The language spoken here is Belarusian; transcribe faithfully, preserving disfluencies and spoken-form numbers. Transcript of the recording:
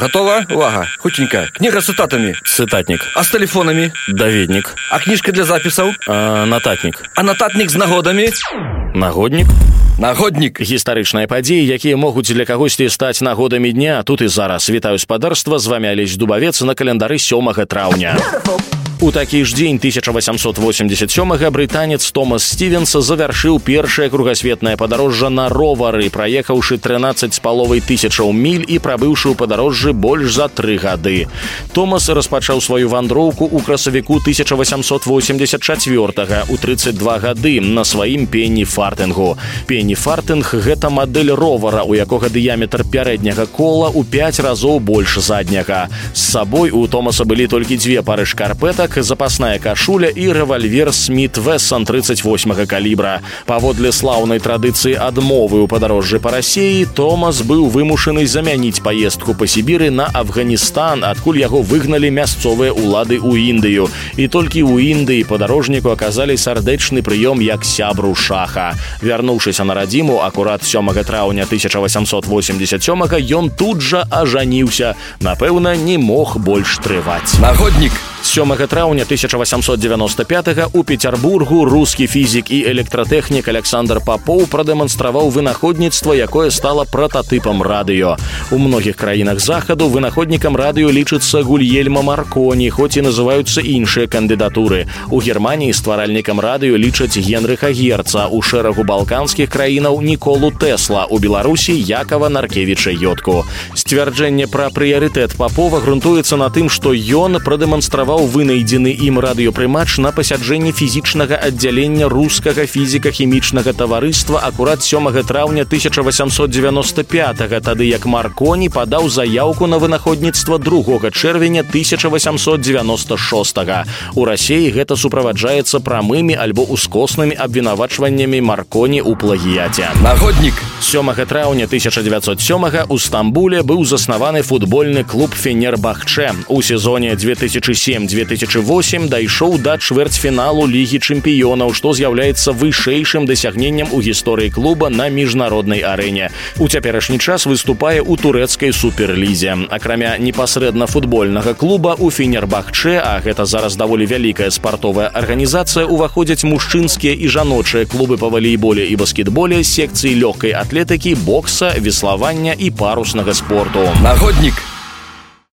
Готова? Увага, хутенька. Книга с цитатами. Цытатнік. А с телефонами? Даведнік. А книжка для записаў? А, нататнік. А нататнік з нагодамі? Нагоднік. Нагоднік. Гістарычныя падзеі, якія могуць для кагосьці стаць нагодамі дня, тут і зараз. Вітаю спадарства, з вамі Алесь Дубавец на календары сёмага траўня. У такі ж дзень тысяча восемьсот восемьдесят сёмага брытанец Томас Стівенс завяршыў першае кругасветнае падарожжа на ровары, праехаўшы трынаццаць з паловай тысячаў міль і прабыўшы ў падарожжы больш за тры гады. Томас распачаў сваю вандроўку ў красавіку тысяча восемьсот восемьдесят чацвёртага у тридцать два гады на сваім пенні-фартынгу. Пенні-фартынг – гэта мадэль ровара, у якога дыяметр пярэдняга кола ў пяць разоў больш задняга. З сабой у Томаса былі толькі дзве пары шкарпэтак, запасная кашуля і рэвальвер Смит Вессон тридцать восьмага калібра. Паводле слаўнай традыцыі адмовы ў падарожжы па Расіі, Томас быў вымушаны замяніць паездку па Сібіры на Афганістан, адкуль яго выгналі мясцовыя ўлады ў Індыю. І толькі ў Індыі падарожніку аказалі сардэчны прыём як сябру шаха. Вярнуўшыся на радзіму акурат сёмага траўня тысяча восемьсот восемьдесят сёмага, ён тут жа ажаніўся. Напэўна, не мог больш трываць. Нагоднік. сёмага траўня тысяча восемьсот девяносто пятага у Петербургу рускі фізік і электратэхнік Александр Попоў прадэманстраваў вынаходніцтва, якое стала прататыпам радыё. У многіх краінах захаду вынаходнікам радыё лічыцца Гульельма Марконі, хоць і называюцца іншыя кандыдатуры. У Германіі стваральнікам радыё лічаць Генрыха Герца, у шэрагу балканскіх краінаў Ніколу Тэсла, у Беларусі Якава Наркевіча Йодку. Сцвярджэнне пра прыярытэт Попова грунтуецца на тым, што ён прадэманстраваў вынайдзены ім радыёпрымач на пасяджэнні фізічнага аддзялення рускага фізіка-хімічнага таварыства акурат сёмага траўня тысяча восемьсот девяносто пятага, тады як Марконі падаў заяўку на вынаходніцтва другога чэрвеня тысяча восемьсот девяносто шостага. У Расіі гэта суправаджаецца прамымі альбо ускоснымі абвінавачваннямі Марконі ў плагіяце. Нагоднік. сёмага траўня тысяча девятьсот сёмага ў Стамбуле быў заснаваны футбольны клуб Фенербахчэ. У сезоне две тысячи семь две тысячи восемь дайшоў да чвэрцьфіналу Лігі чэмпіёнаў, што з'яўляецца вышэйшым дасягненнем у гісторыі клуба на міжнароднай арэне. У цяперашні час выступае ў турэцкай суперлізе. Акрамя непасрэдна футбольнага клуба у Фенербахчэ, а гэта зараз даволі вялікая спартовая арганізацыя, уваходзяць мужчынскія і жаночыя клубы па валейболе і баскетболе, секцыі лёгкай атлетыкі, бокса, веславання і паруснага спорту. Нагоднік.